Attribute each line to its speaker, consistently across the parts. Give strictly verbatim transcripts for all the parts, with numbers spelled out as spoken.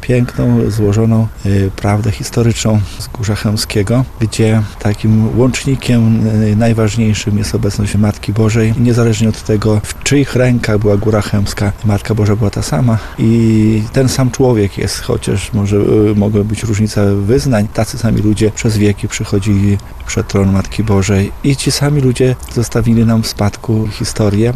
Speaker 1: piękną, złożoną y, prawdę historyczną Wzgórza Chełmskiego, gdzie takim łącznikiem y, najważniejszym jest obecność Matki Bożej. Niezależnie od tego, w czyich rękach była Góra Chełmska, Matka Boża była ta sama i ten sam człowiek jest, chociaż może y, mogły być różnice wyznań, tacy sami ludzie przez wieki przychodzili przed tron Matki Bożej i ci sami ludzie zostawili nam w spadku historię,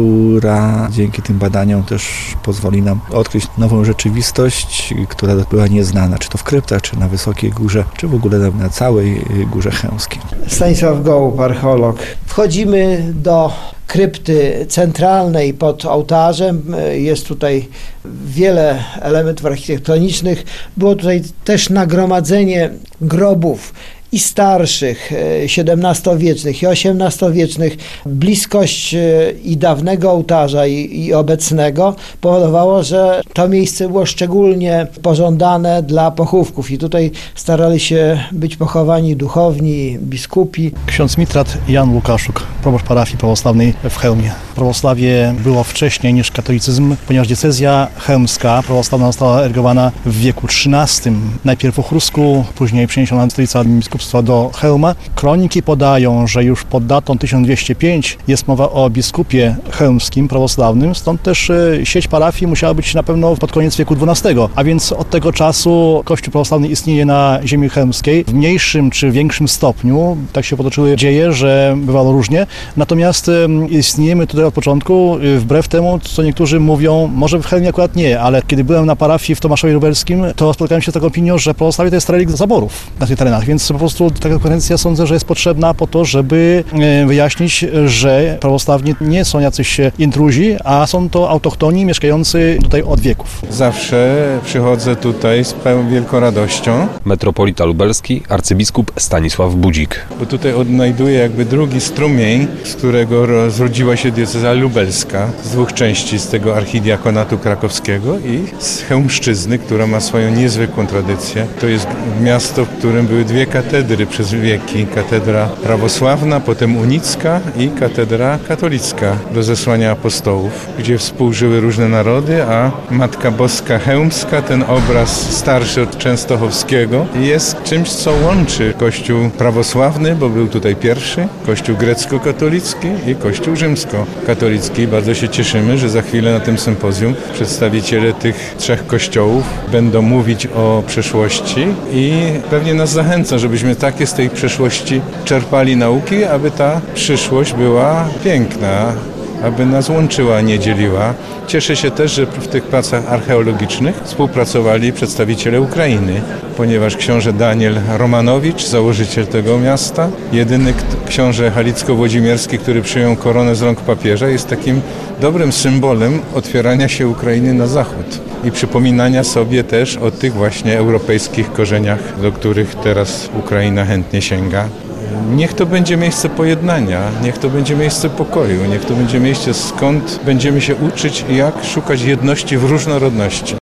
Speaker 1: która dzięki tym badaniom też pozwoli nam odkryć nową rzeczywistość, która była nieznana, czy to w kryptach, czy na Wysokiej Górze, czy w ogóle na, na całej Górze Chełmskiej.
Speaker 2: Stanisław Gołub, archeolog. Wchodzimy do krypty centralnej pod ołtarzem. Jest tutaj wiele elementów architektonicznych. Było tutaj też nagromadzenie grobów i starszych, siedemnastowiecznych i osiemnastowiecznych. Bliskość i dawnego ołtarza i, i obecnego powodowało, że to miejsce było szczególnie pożądane dla pochówków i tutaj starali się być pochowani duchowni, biskupi.
Speaker 3: Ksiądz mitrat Jan Łukaszuk, proboszcz parafii prawosławnej w Chełmie. Prawosławie było wcześniej niż katolicyzm, ponieważ diecezja chełmska prawosławna została erygowana w wieku trzynastym. Najpierw w Ochrusku, później przeniesiona stolica biskupstwa do Chełma. Kroniki podają, że już pod datą tysiąc dwieście piąty jest mowa o biskupie chełmskim prawosławnym, stąd też sieć parafii musiała być na pewno pod koniec wieku dwunastego, a więc od tego czasu Kościół prawosławny istnieje na ziemi chełmskiej w mniejszym czy większym stopniu. Tak się potoczyły dzieje, że bywało różnie. Natomiast istniejemy tutaj od początku, wbrew temu, co niektórzy mówią, może w Chełmie akurat nie, ale kiedy byłem na parafii w Tomaszowie Lubelskim, to spotkałem się z taką opinią, że prawoslawie to jest relikt zaborów na tych terenach, więc po prostu taka konferencja sądzę, że jest potrzebna po to, żeby wyjaśnić, że prawosławni nie są jacyś intruzi, a są to autochtoni mieszkający tutaj od wieków.
Speaker 4: Zawsze przychodzę tutaj z pełną wielką radością.
Speaker 5: Metropolita lubelski, arcybiskup Stanisław Budzik.
Speaker 4: Bo tutaj odnajduję jakby drugi strumień, z którego zrodziła się diecezja lubelska, z dwóch części, z tego archidiakonatu krakowskiego i z chełmszczyzny, która ma swoją niezwykłą tradycję. To jest miasto, w którym były dwie katedry przez wieki. Katedra prawosławna, potem unicka i katedra katolicka do zesłania apostołów, gdzie współżyły różne narody, a Matka Boska Chełmska, ten obraz starszy od częstochowskiego, jest czymś, co łączy Kościół prawosławny, bo był tutaj pierwszy, Kościół grecko-katolicki i Kościół rzymsko-katolicki. Bardzo się cieszymy, że za chwilę na tym sympozjum przedstawiciele tych trzech kościołów będą mówić o przeszłości i pewnie nas zachęca, żebyśmy takie z tej przeszłości czerpali nauki, aby ta przyszłość była piękna, aby nas łączyła, nie dzieliła. Cieszę się też, że w tych pracach archeologicznych współpracowali przedstawiciele Ukrainy, ponieważ książę Daniel Romanowicz, założyciel tego miasta, jedyny książę halicko-włodzimierski, który przyjął koronę z rąk papieża, jest takim dobrym symbolem otwierania się Ukrainy na zachód i przypominania sobie też o tych właśnie europejskich korzeniach, do których teraz Ukraina chętnie sięga. Niech to będzie miejsce pojednania, niech to będzie miejsce pokoju, niech to będzie miejsce, skąd będziemy się uczyć, jak szukać jedności w różnorodności.